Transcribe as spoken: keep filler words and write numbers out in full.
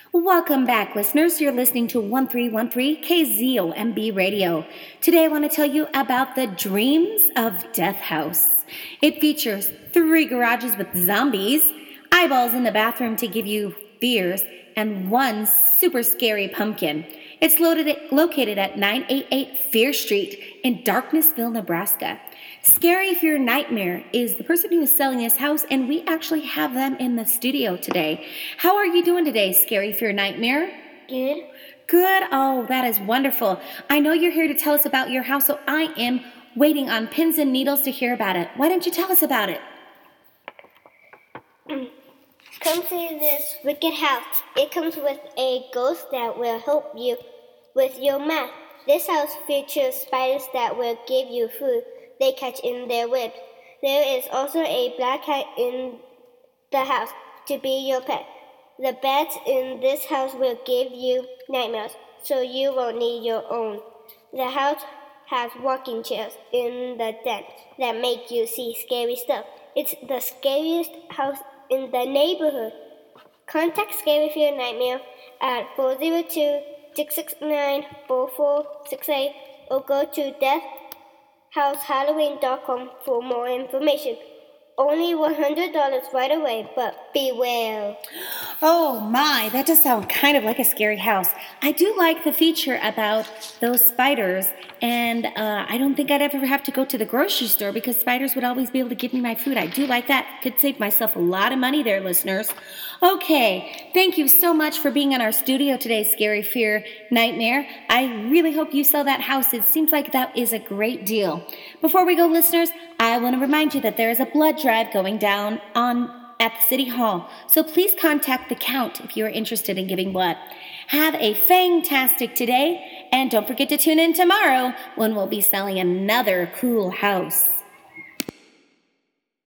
Welcome back, listeners. You're listening to one three one three K Z O M B Radio. Today, I want to tell you about the Dreams of Death House. It features three garages with zombies, eyeballs in the bathroom to give you fears, and one super scary pumpkin. It's loaded, located at nine eighty-eight Fear Street in Darknessville, Nebraska. Scary Fear Nightmare is the person who is selling this house, and we actually have them in the studio today. How are you doing today, Scary Fear Nightmare? Good. Good. Oh, that is wonderful. I know you're here to tell us about your house, so I am waiting on pins and needles to hear about it. Why don't you tell us about it? Come see this wicked house. It comes with a ghost that will help you with your math. This house features spiders that will give you food they catch in their webs. There is also a black cat in the house to be your pet. The beds in this house will give you nightmares, so you won't need your own. The house has walking chairs in the den that make you see scary stuff. It's the scariest house in the neighborhood. Contact Scary Fear Nightmare at four oh two, six six nine, four four six eight or go to death house halloween dot com for more information. Only one hundred dollars right away, but beware. Oh my, that does sound kind of like a scary house. I do like the feature about those spiders, and uh, I don't think I'd ever have to go to the grocery store because spiders would always be able to give me my food. I do like that. Could save myself a lot of money there, listeners. Okay, thank you so much for being in our studio today, Scary Fear Nightmare. I really hope you sell that house. It seems like that is a great deal. Before we go, listeners, I want to remind you that there is a blood drive going down on at the City Hall, so please contact the Count if you are interested in giving blood. Have a fantastic today, and don't forget to tune in tomorrow when we'll be selling another cool house.